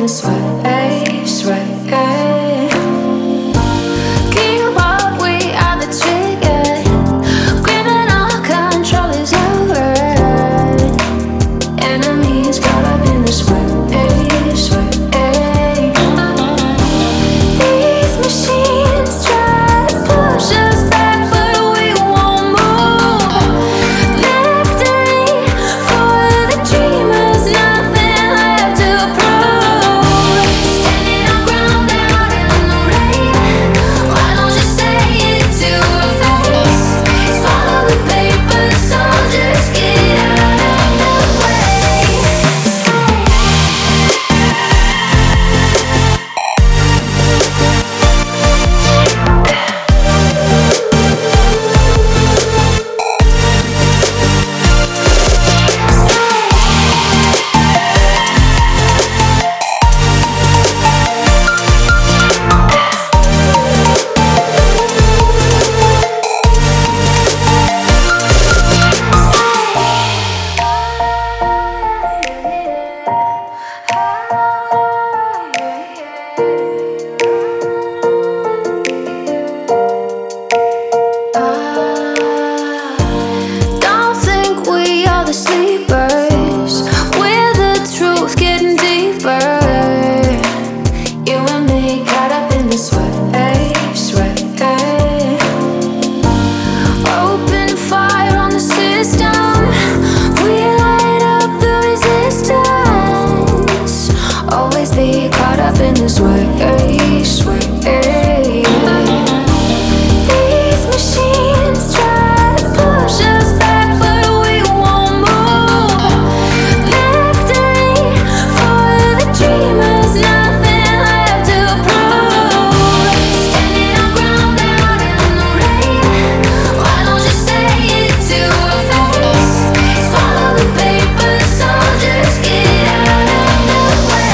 this way, sway. Keep up, we are the ticket. Criminal control is over. Enemies caught up in this way, sway. These machines try to push us back, but we won't move. Victory for the dreamers, nothing left to prove. Standing our ground out in the rain. Why don't you say it to our face? Swallow the paper, soldiers, get out of the way. Don't think we are the sleepers. We're the truth getting deeper. You and me caught up in this way, sway. Open fire on the system. We light up the resistance. Always be caught up in this way, sway. These machines try to push us back, but we won't move. Victory for the dreamers, nothing left to prove. Standing our ground out in the rain. Why don't you say it to our face? Swallow the paper, soldiers, get out of the way.